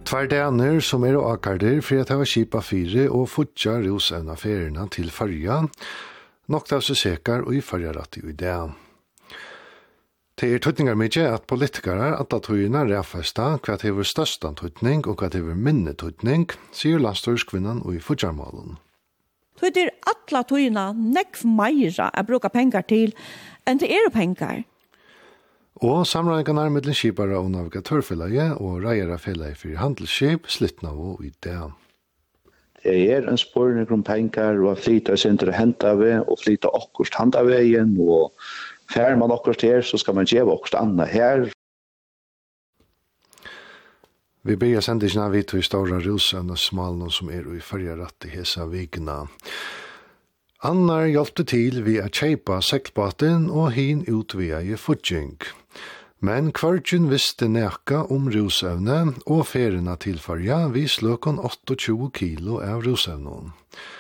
Tverdaner som og akarder for at det var kipa 4 og futja rosevna ferierna til farja, nok av seg sekar og i farjarat i det. Det tøytningar mykje at politikere at tøyna refesta hva det var størsta tøytning og hva det var minne tøytning, sier landstørskvinnan og i futjarmalen. Det atla tøyna nekv meira å bruka pengar til enn det pengar. Og samrådingarna mellom skipare og navigatørfellet og reierafellet for handelsskip slittna og i det. Det en spørning om pengar og flyta sin til å hente ved og flyta akkurat handa veien og fær man akkurat her så skal man gjøre akkurat annet her. Vi begynner sendisene vidt i stora rosen og smalen som i fargeratt i hesa vikna. Annar hjelpte til ved å kjeipa sektbaten og hin utvia i futjing. Men kvartjen visste neka om rosevne og ferina til farja vis løkon 28 kilo av rosevnen.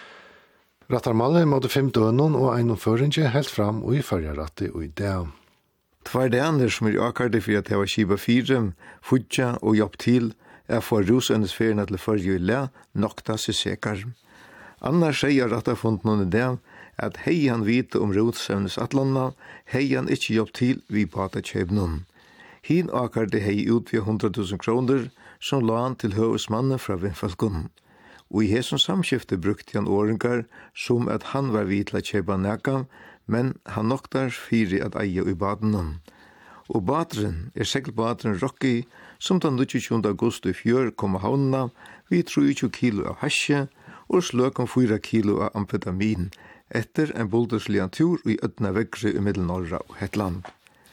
Rattarmalle måtte 5 døgnon og ein føringe helt fram og i farjaratti og i det. Tverdaner som akarde for at det var kipa 4, futja og hjelp til for rosevnes ferina til farja i le nokta seg sekar. Annars sier rattarfundet noen i det at hei han vite om rosevnes atlanna, hei han ikke hjelp til vi bata kjøpnån. Hin akarde hei ut ved 100.000 kroner som la han til høvesmannen fra Vindfalkon. Og i hesson samskifte brukte han åringar som at han var vidt til å kjøpe neka, men han noktar fyri at eie i baden. Og bateren segelbateren Rocky, som den 22. august i fjør kom av havnena, vi 23 kilo av hasje og sløk om 4 kilo av amfetamin, etter en bulderslian tur i ødna vekkre i Middelnorra og Hetland.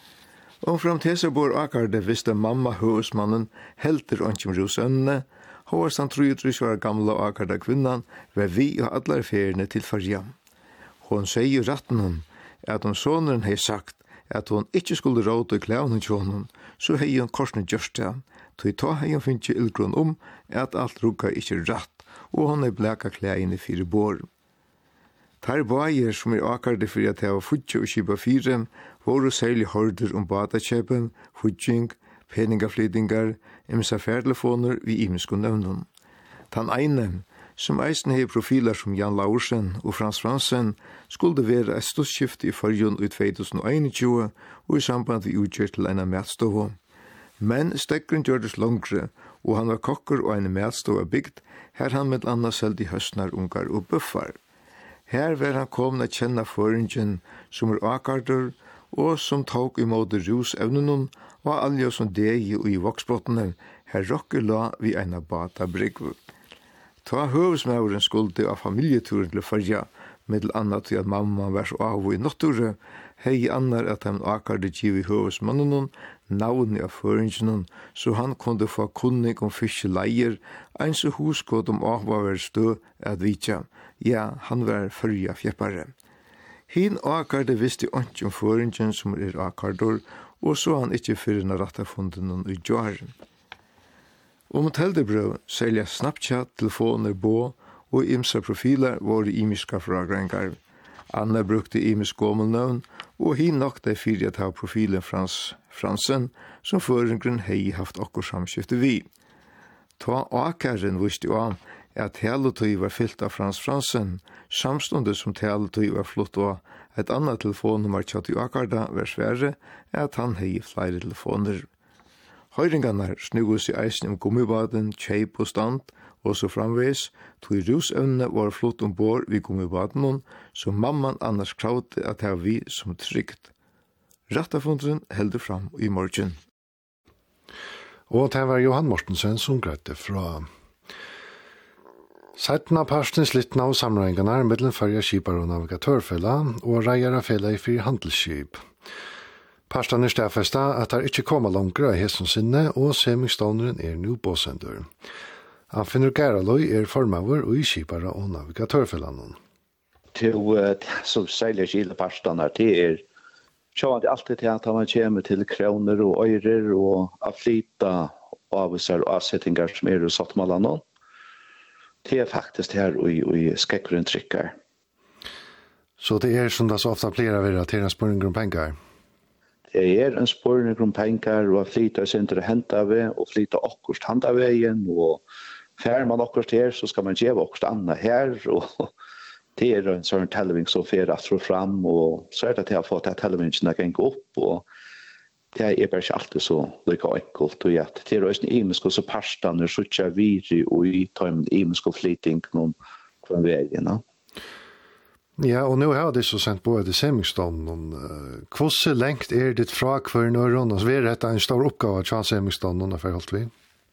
Og fram til seg bor akarde visste mamma høvesmannen helter åndsjum rosønnene, håvast han 33 år gamle akarda kvinnan ved vi og allar feriene til farja. Hon sier ratten hon at om soneren hei sagt at hon ikkje skulle råde i klævnen tjonen, så hei hon korsne gjørst det, tog ta hei hon finnje ildgrunn at alt rukka ikkje ratt, og hon bleka klæene 4 bor. Tar baier som akarde for at det var futje og kipa 4, voru særlig horder om badakjøpen, futjing, peningaflytingar, imsa færdelefoner vi imisko nevnum. Tan eine, som eisen hei profiler som Jan Laursen og Frans Fransen, skulle være et ståsskifte i fargen i 2021 og i samband vi utgjør til en matstov. Men stekkeren gjørdes langre, og han var kokker og en matstov bygd, her han med anna selv i høstnar, ungar og buffar. Her var han kommet å kjenne føringen som akarder, og som tok imot rusevnen og alle som deg i voksbrottene, her rokker la vi en bata brygg. Ta høvesmauren skulde av familieturen til farja, med annat til at mamma var så av i notture, hei annar at han akarde giv i høvesmannen, navnet av føringen, så han kunde få kunnig om fiskeleier, en så huskått om avvar stø at vitja. Ja, han var farja fjeppare. Hin akarde visste ikke om føringen som akardor, og så han ikke fyrir na rattafunden i jaren. Om teldebrøv selja Snapchat, telefoner, bo og imsa profiler var imiska fragrengar. Anna brukte imisk gomelnøvn, og hin nokta fyrir at ha profilen Fransen, som føringen hei haft okkur samskifte vi. Ta akaren visste jo at teletøy var fyllt av Frans Fransen, samstundet som teletøy var flott og et annet telefonnummer tjatt i akarda var svære, at han hei flere telefoner. Høyringarna snugus i eisen om gummibaden, kjeip og stand, og så framveis, tog rusevne var flott ombord vid gummibaden, så mamman annars kravde at det var vi som trygt. Rattafundren heldur fram i morgen. Og det var Johan Mortensen som grøtte fra. Seitna parsten slittna av samrøyngarna mellom farja skipar og navigatørfella og reiera fella i 4 handelsskip. Parsten stafesta at det ikke kommer langere av hesson sinne, og semingståneren nu båsendur. Han finner Geraløy formauer og i skipare og navigatørfellan. Til så særlig skile parsten det så det alltid til at man kommer til kroner og øyrer og afflita avvisar og avsettingar som satt mellan noen. Det faktisk her og skekkuren trykker. Så det som det så ofta plerar vera til en spørning om pengar? det är en spårning om pengar och flyta sig inte hämta vi och flyta akkurst handa vägen och fär man akkurst här så ska man ge akkurst andra här och det är en sån television så för att få fram och så är det att jag fått att televisionen kan gå upp och det är bara inte alltid så lika enkelt och att det är en imisk så pastan så tjär vi och i tar en imisk flytning någon från vägen. Ja, och nu har det så sent på det semestånden. Hur längt är det fra kvar norrön? Och så är det en stor uppgave att semestånden och förhållt vi?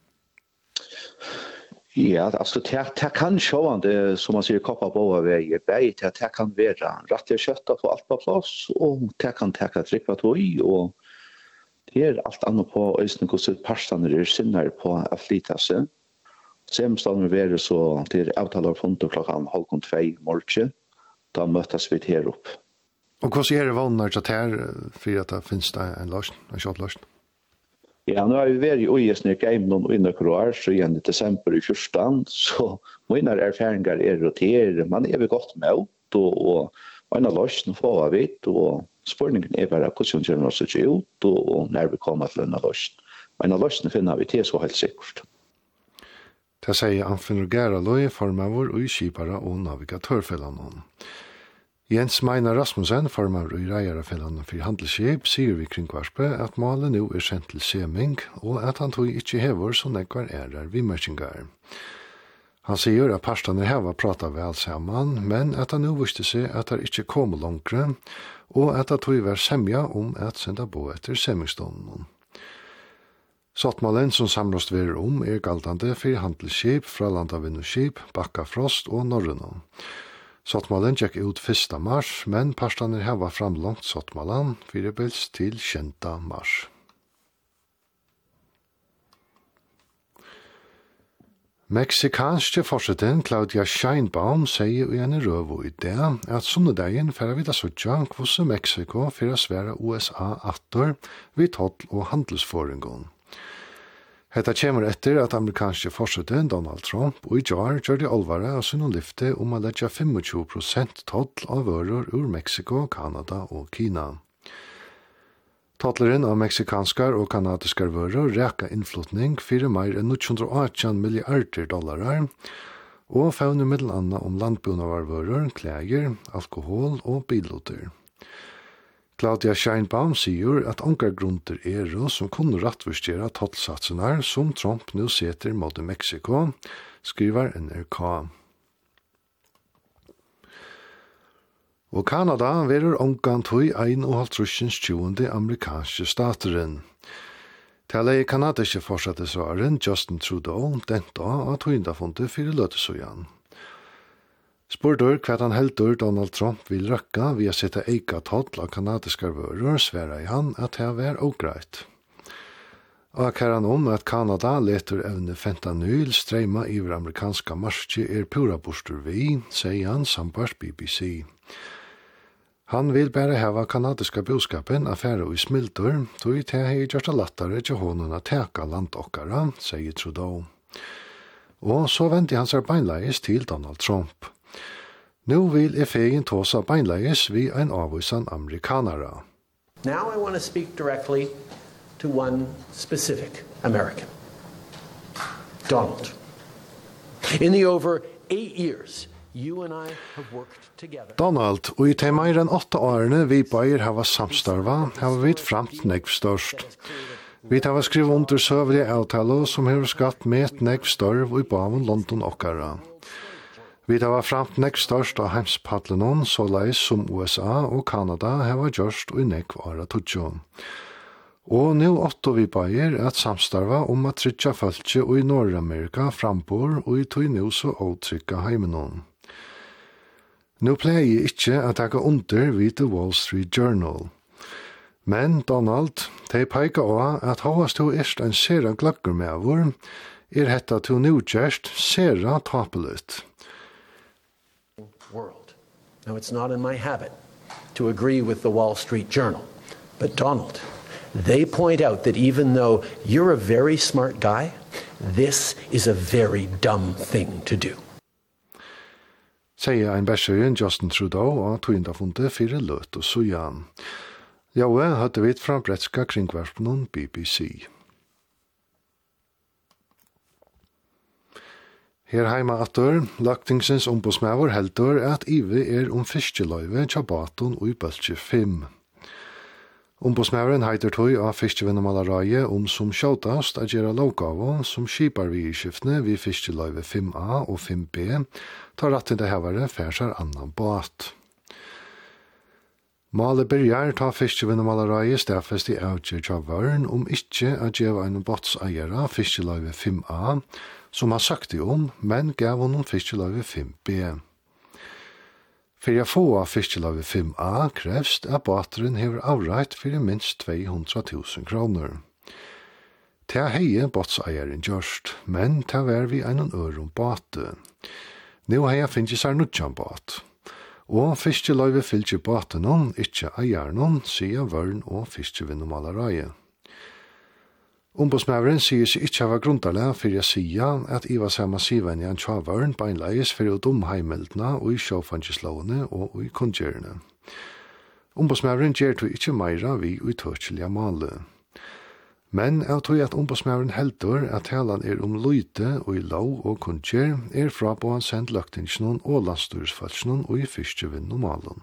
Ja, alltså det kan sjå det som man säger koppa på vägen. Det kan vara rätt att kötta på allt på plats och det kan täcka trycka på i och det är allt annat på ösnen hur så pastan är sinnar på att flyta sig. Semestånden är så det är avtalar från klockan 1:30 morgon. Då mötas vi här upp. Och vad är det vanligt att här för att det finns det en lösning, en tjattlösning? Ja, nu har vi varit i Ösnök Eimlund och innan så igen i december i fyrstan, så mina erfarenheter är roterade. Man är väl gott med och en lösning får vi och spårningen är bara hur det ser ut och när vi kommer till en lösning. Men en lösning finner vi till så helt säkert. Det säger Anfinn Geraløy, formavur og skipara og navigatørfellan. Jens Meina Rasmussen, formavur og reiarafellan for handelsskip, sier vi kring kvarspe at målet nå er sendt til seming, og at han tog ikke hever som nekvar ærer vimerkingar. Han sier at parstane heva prata vel saman, men at han nå visste seg at det ikke kom langre, og at han tog var semja om at senda på etter semingstånden. Sottmalen som samråst verer er galtande for handelsskip fra landavinnerskip, Bakkafrost og Norrøna. Sottmalen gikk ut 1. mars, men parstaner heva framlångt Sottmalen fyrebils til 10. mars. Meksikanske forseten Claudia Scheinbaum sier i en røvo i det at sunnedagen færre vidt suttja hvordan Meksiko fyrir svære USA atter vid toll- og handelsføringen. Hetta kjemur etter at amerikanske forseten Donald Trump og i jar gjør det alvare av sin lyfte om å letja 25% toll av varer ur Meksiko, Kanada og Kina. Tottleren av meksikanskar og kanadiskar varer reka innflutning fyrir meir enn $918 milliarder og fauner middelanna om landbunavarvarer, klæger, alkohol og biloter. Claudia Scheinbaum sier at ongargrunter som kunne rattvistgjera tollsatsenar som Trump nu seter mot Meksiko, skriver NRK. Og Kanada verer omgant hui 51. amerikanske stateren. Tala i kanadiske forsattesvaren Justin Trudeau dent av at hui indafundet fyrir løtesøyan. Spurdur hva han heldur Donald Trump vil røkka via sette eika toll av kanadiskar vörur sværa i han at det var ogreit. Og karan om at Kanada leter evne fentanyl streima iver amerikanska marski pura bostur vi, sier han sambars BBC. Han vil bare heva kanadiska boskapen affæra i smildur, tog i te hei gjørsta lattare til honom a teka landokkara, sier Trudeau. Og så venti hans beinleis til Donald Trump. Nu vil fegen tåsa beinleis vi en avvisan amerikanara. Now I want to speak directly to one specific American. Donald. In the over 8 years, you and I have worked together. Donald, og i te meir enn 8 årene vi bæir hava samstarva, hava vi framt negv størst. Vi hava skriv under søvlige avtalo som hever skatt med negv størv i baven London okkara. Vi hava framt negv størst av heimspadlenon, så leis som USA og Kanada hava gjørst og i negv åra tutsjo. Og nu åtto vi bæir at samstarva om at trytja fölkje og i Nordamerika frambor og i tog nu så åtrykka heimenon. Nu pleier ikkje at ega under vid The Wall Street Journal. Men Donald, de peika av at hovast to erst en sera glöggur med vår, hetta to nu gjerst sera tapelut. World. Now, it's not in my habit to agree with the Wall Street Journal, but Donald, they point out that even though you're a very smart guy, this is a very dumb thing to do. Sier ein bæsjøyen Justin Trudeau og tøyndafundet fyrir løt og sujan. Ja, hadde vi fra bretska kringvarpen BBC. Her heima atter, lagtingsens ombudsmæver heldur at ive fiskeløyve tjabaton og i bølge 5. Ombudsmæveren heiter tøy av fiskevinnemalareie som sjåtast at gjøre lovgave som skipar vi i skiftene vi fiskeløyve 5A og 5B tar rett til det hevere færsar annan båt. Male byrjar ta fiskevinnemalareie stedfest i avgjør tjavaren ikkje at gjøre en båtseiere fiskeløyve 5A som har sagt det men gav honom fiskeløyve 5B. For jeg få av fiskeløyve 5A krevst at båteren hever avreit for minst 200.000 kroner. Ta heie båtseieren gjørst, men ta vær vi en øron båte. Nå heie finnes her nødjan båt. Og fiskeløyve fylgje båten ikkje eieren, sier vørn og fiskevinnemalareie. Ombudsmæveren sier seg ikke hava grunntarlega for jeg sier at Iva Sama Sivan Jan Tjavaren beinleis for å domheimeldene og i sjåfangeslovene og i kundgjørende. Ombudsmæveren gjør to ikke meira vi uttøkkelige male. Men jeg tror at ombudsmæveren heldur at helan lyte og i lov og kundgjør fra på han sendt løgtingsnån og landstyrsfalsnån og i fiskevinn og malen.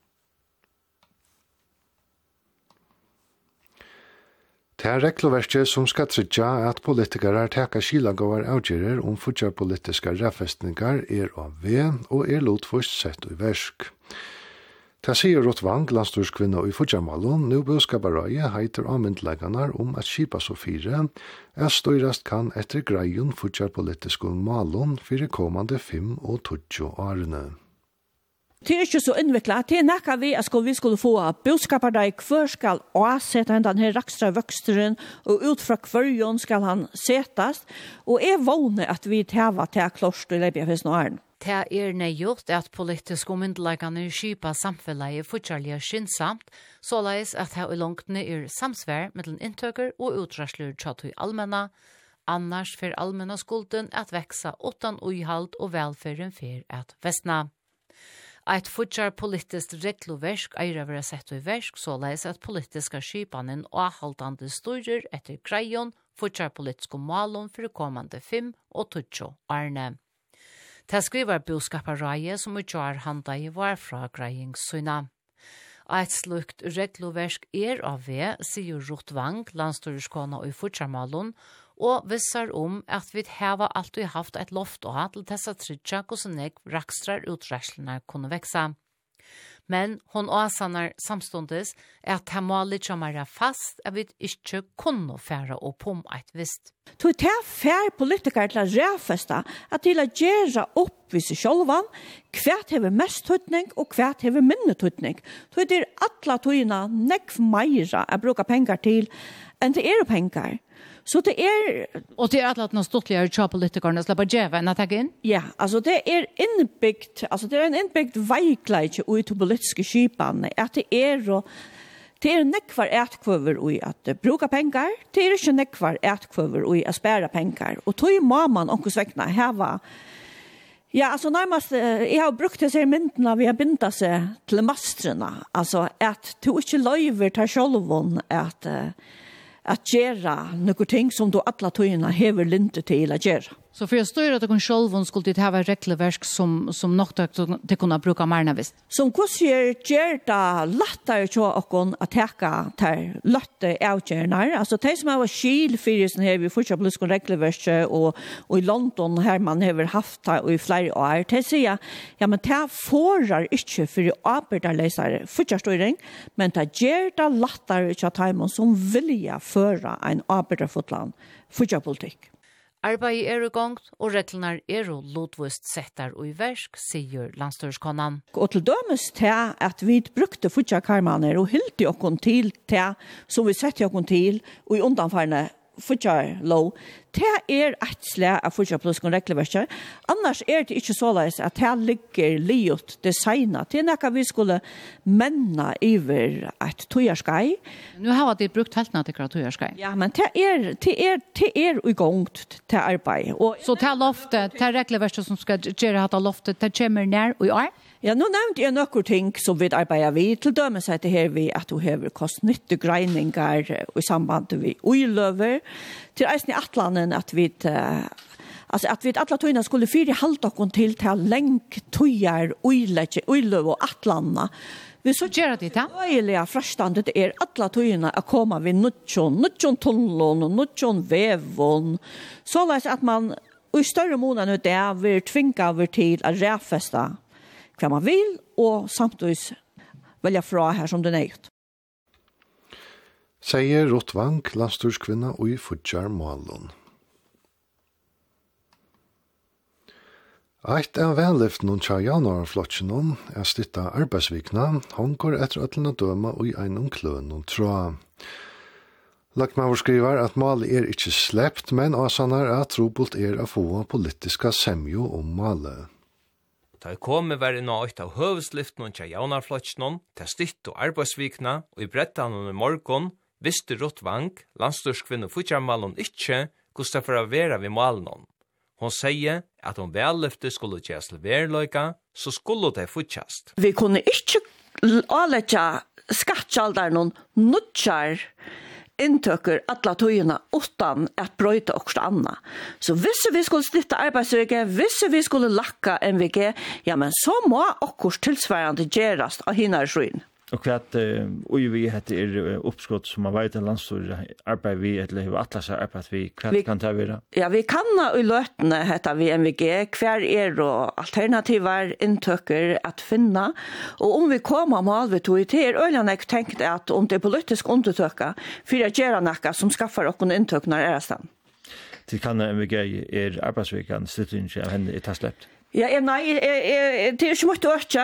Det regelverket som skal trygge at politikere teka skilagåvar avgjerer futjarpolitiske rafestningar av ved og lotfust sett i versk. Det sier Rotvang, landstyrskvinna i futjarmalon, nå budskaparøye heiter avmyndleganar at skipa så 4 støyrast kan etter greion futjarpolitiske malon for kommande 5 og 20 årene. Det ikke så innviklet. Det nekka vi at vi skulle få budskapet der hver skal avsette denne rakstra vøksteren, og ut fra hverjon skal han setas, og vågner at vi tæva til klorst i løpet av hans nåren. Det nøygjort at politiske myndelegane skipa samfellet fortjallige skyndsamt, såleis at det langtene samsvær mellom inntøker og utrasler tjatt i allmenna, annars for allmenna skulden at veksa utan uihald og velferden for at vestna. Eit futjar politiskt regloversk være sett i versk, såleis at politiska skipanen og avhaldande styrer etter greion futjar politiske malon for kommande 5 og 20 årene. Det skriver budskaparøye som utgjør handa i varfra greiingssyna. Eit slukt regloversk av ved, sier Rotvang, landstyrskona i futjarmalon, og vissar at vi hava alltid haft et loft og til dessa trydja hvordan rakstrar utreslene kunne veksa. Men hon åsanar samstundes at det må litt mer fast at vi ikke kunne fære opp eit visst. Så det fær politikere til å ræfeste at til å gjøre opp ved seg sjølvan, hvert hever mest tøytning og hvert hever minne tøytning. Så det alle tøyene nekv meira å bruke penger til enn det penger. Så det og det at noen stortligere tja-politikerne slipper djeva enn at jeg inn? Ja, altså det innbyggt, det en innbyggt veikleik ut til politiske skipene, at det nekvar etkvøver i at bruka pengar, det ikke nekvar etkvøver i at spæra pengar. Og tog må man omkosvekna heva. Ja, altså nærmest, jeg har brukt disse myndene vi har bindet seg til mastrene, altså at du ikke løyver til sjølven at gjøre noen ting som du alle tøyene hever linte til å gjøre. Så for å styre at dere selv skulle det ha regleverk som nok de kunne bruke mer visst? Som hvordan gjør det lettere til dere å teke til løtte avgjørende. Altså de som har skilfyrelsen her, vi fortsatt politiske regleverk, og i London her man har haft det i flere år, de sier, ja, men det forer ikke for å arbeiderlesere fortsattstyring, men det gjør det lettere til de som vilja føre en arbeiderfotland fortsattpolitikk. Arbeidet i gang, og reglene lotvist settar og i versk, sier landstyrskonan. Og til dømes til at vi brukte futjarkarmaner og hylte oss til det som vi sette oss til og i undanfarne futjarlov. Det et slag av futjarpolitiske regleverker. Annars det ikke så leis at det ligger liot designet. Det noe vi skulle menna over et tøyerskai. Nu har de brukt helt naturlig tøyerskai. Ja, men det i gang til arbeid. Så det loftet, det regleverket som skal gjøre dette loftet, det kommer nær og i år? Ja, nå nevnte jeg noen ting som vi arbeider vid. Til dømes er det her vi at du har kost-nytte greininger i samband med uiløver. Til eisen i Atlanen at vi at vi alla tøyna skulle fyre halda okon til lenk tøyar uiløv og Atlanna. Vi så gjør det da? Øyelig frastandet alla tøyna å komme vid nutjon tunnelon og nutjon vevon. Så leis at man i større måneder det vil tvinga over til å ræfesta hva man vil, og samtidig velja fra her som det er gjort. Sier Rotvang, landstyrskvinna og i Fudjar Malon. Eit av vellyften og tja januarflotjen er stytta arbeidsvikna, hongår etter øtlende døma og i einom kløn og tråd. Lackmauer skriver at malet ikke slept, men asanar at trobult å få politiska semjo om malet. Da kom være nå ut av høveslyften og tja jaunarflotjen til stytt og arbeidsvikna, og i brettan i morgon visste Rotvang, landstyrskvinne og Fudjarmalon ikke hvordan det for å være ved malen. Hon sier at om vellyftet skulle gjøres til verløyga, så skulle det futjast. Vi kunne ikke avletja skattkjaldar noen nutjar inntøkker alla tøyene utan at brøyta okkur anna. Så hvis vi skulle snitta arbeidsvike, hvis vi skulle lakka MVG, ja, men så må okkur tilsvarande gjerast av hinnar sryn. Og hva vi heter oppskott som man vet en landstor arbeid vi, eller atlas arbeid vi, hva kan det være? Ja, vi kan i løtene heter vi MVG, hver og alternativer inntøkker at finna, og om vi kommer med vi tog til øyne jeg tenkte at om det er politisk undertøkka, for å gjøre noe som skaffer oss inntøkkene er stand. Det kan MVG arbeidsvikan slitt inn av henne i taslept? Ja, nei, det er ikke mye økja,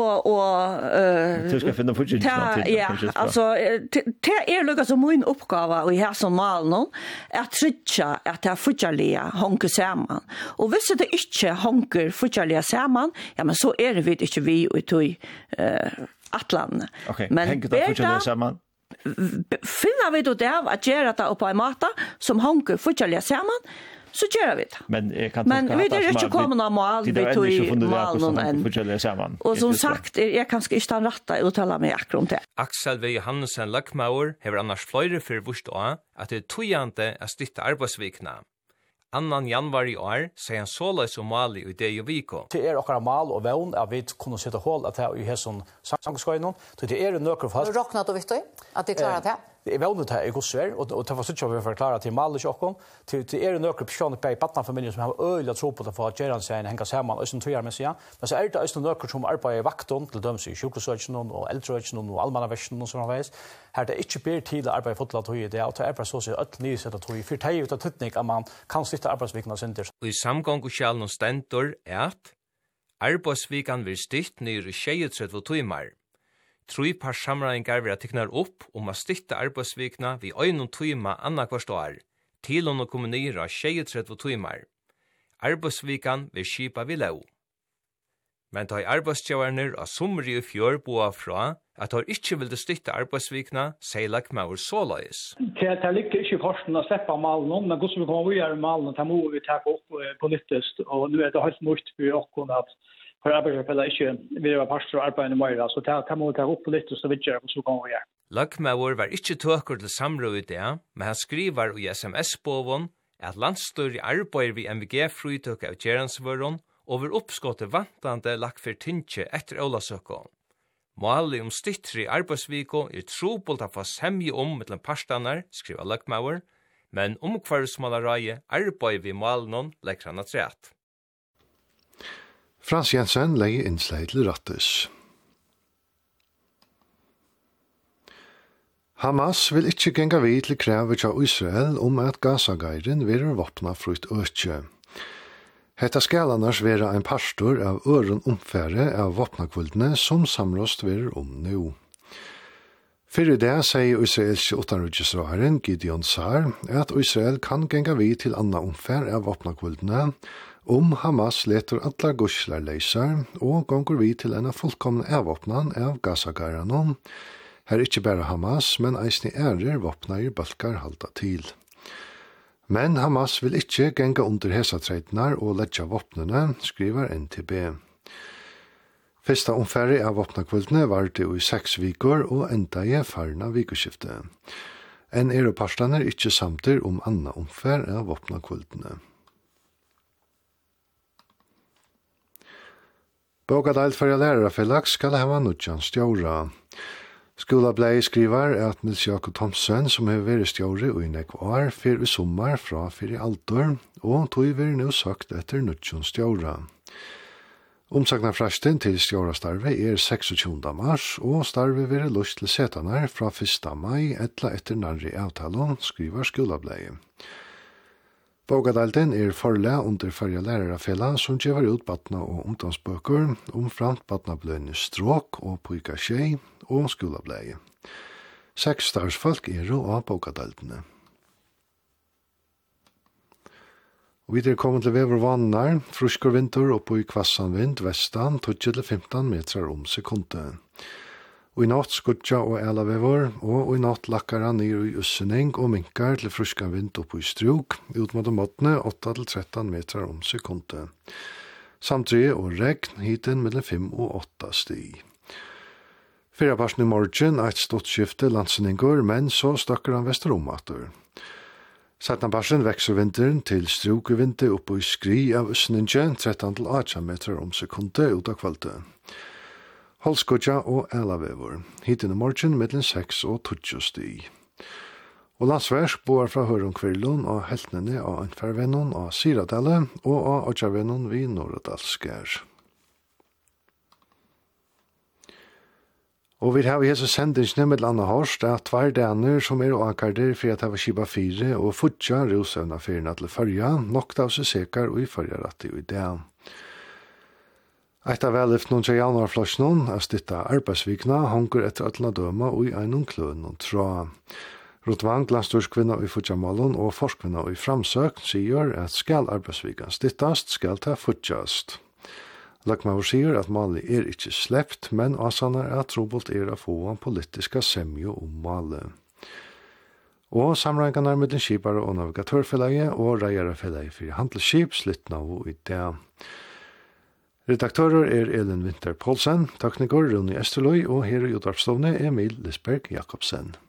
og du skal finne fortsatt. Ja, altså, det lukket som min oppgave i her som malen, at trykja at det fortsattlige honker sammen. Og hvis det ikke honker fortsattlige sammen, ja, men så det ikke vi i Atlanten. Ok, henker det fortsattlige sammen? Finner vi det av at gjøre det på en måte som honker fortsattlige sammen, så gjør vi det. Men vi er ikke kommet av mal, vi tog i malen enn. Og som sagt, jeg kan ikke ta rett å uttale meg akkurat om det. Aksel V. Johansen Lackmauer hever annars fløyre for vurst å at det tøyante stytta arbeidsvikna. 2. januar i år sier han såleis om mali i det i Viko. Det okkara mal og vevn at vi kunne sitte hål at det i hesson sangskøynon. Det nøkker fast. Råkna du visst at det klarer det? Det vevnet her i godsver, og det var sånn vi forklarer til mal ikke okkom. Det nøkker personer på i patnafamilien som har øyelig tro på det for at gjerne seg henga sammen og som tøyer med seg. Men så det også nøkker som arbeider i vakton til døms i sjukhusøkene og eldreøkene og allmannaversene og sånn veis. Her det ikke blir tid å arbeide fotla tøy i det, og det bare så seg øtl nye sett tøy. For det ut av tøtning at man kan sitte arbeidsvikene sinter. Og i samgang og kjalen og stentor at arbeidsvikan vil stytt nyr 23 tøymar. 3 par samræðingar vera teknar upp að stytta arbeidsvikna við 1 tíma annakvart år, til og kommunera 33 tímar. Arbeidsvikan vil skipa við lov. Men da arbeidsgjevarnir av somri i fjør boa fra at de ikke ville stytta arbeidsvikna, sier Lackmauer såleis. Det ligger ikke forsten å slippe malen, men hvordan vi kommer å gjøre malen, det må vi ta opp politisk, og nå det helt nytt for oss at for arbeidsfeller ikke vil være pastor og arbeide mer, så det må vi ta opp politisk og videre hvordan vi kommer å gjøre. Lackmauer var ikke tøkker til samråd i det, men han skriver i SMS-båven at landstyr i arbeid ved MVG-frytøk av Gjeransvøren over oppskottet vantande lagt for tinsje etter Ålasøkken. Målet styttri arbeidsviko trobult å få semje mellom parstanar, skriver Lackmauer, men omkvarvsmålareie arbeid ved målen legger han at rett. Frans Jensen legger innslag til rattes. Hamas vil ikke genga vid til krevet av Israel at Gaza-geiren vil våpna frukt økje. Hetta skal annars være en pastor av øren omfære av våpnakvuldene som samråst vil nå. Fyrir det sier Israels utanriksrådaren Gideon Sar at Israel kan genga vid til anna omfære av våpnakvuldene Hamas leter atlar guslar leisar og gonger vi til en fullkomne avvåpnan av Gaza-geiren her ikke bare Hamas, men eisne våpnar i balkar halda til. Men Hamas vil ikke genga under hesatreitnar og letja våpnene, skriver NTB. Fyrsta omfærre av våpnakvildene var det i 6 viker og enda i farna vikoskiftet. En europarstaner ikkje samtir om anna omfær av våpnakvildene. Bogadalt for lærerfellag skal hava nutjan stjóra. Skolablei skriver at Nils Jakob Thomsen, som har vært stjóri og i nekv år, fyr i sommar fra fyr i altor, og tog vi nå sagt etter nutjan stjóra. Omsagnarfrasten til stjórastarve 26. mars, og starve vil lust til setanar fra 1. mai etter nærri avtalen, skriver skolablei. Bogadalten forlega under farja lærerafella som gjør ut batna og ungdomsbøker, omframt batnabløyne stråk og pojka tjei og skolableie. 6 starsfolk av Bogadaltene. Og vi kommet til vevervannar, frusker vinter oppe i kvassan vind, vestan, 12-15 meter sekundet. Og i natt skudja og elavever, og i natt lakkara nir i ussening og minkar til fruskan vind oppe i struk, ut mot måttene 8-13 meter sekundet. Samtidig og regn hiten mellom 5 og 8 stig. Fyrraparsen i morgen eit ståttskifte landsenningur, men så stakker han vesteromater. Satnaparsen vekser vinteren til strukevinter oppe i skri av usseningen 13-18 meter sekundet ut av kvaltet. Holskotja og Elavever. Hiten i morgen mellom 6 og 20 stig. Og landsversk bor fra Hørungkvirlund og heltene av Anfervenon av Siradale og av Odjavenon vid Norradalskær. Og vi har i hese sendingsne med landa Horst at 2 daner som og akarder for at det var kiba 4 og futja rusøvna fyrna til fyrja, nokta av seg sekar og i fyrja ratti og i dag. Eit av vellift noen til januarflasjonen er stitta arbeidsvikna hongur etter atlna døma og i einon kløn og tra. Rotvang, landstyrskvinna i futjamalon og forskvinna i framsøk sier at skal arbeidsvikan stittast, skal ta futjast. Lagmaur sier at mali ikkje slept, men asanar at trobult å få en politiska semjo om mali. Og samrangarna med den skipare og navigatørfelage og reierafelage for handelsskip slittna og i det. Redaktører Elin Winter Poulsen, tekniker Rune Esterløy og her i Utarpstovne Emil Lisberg Jakobsen.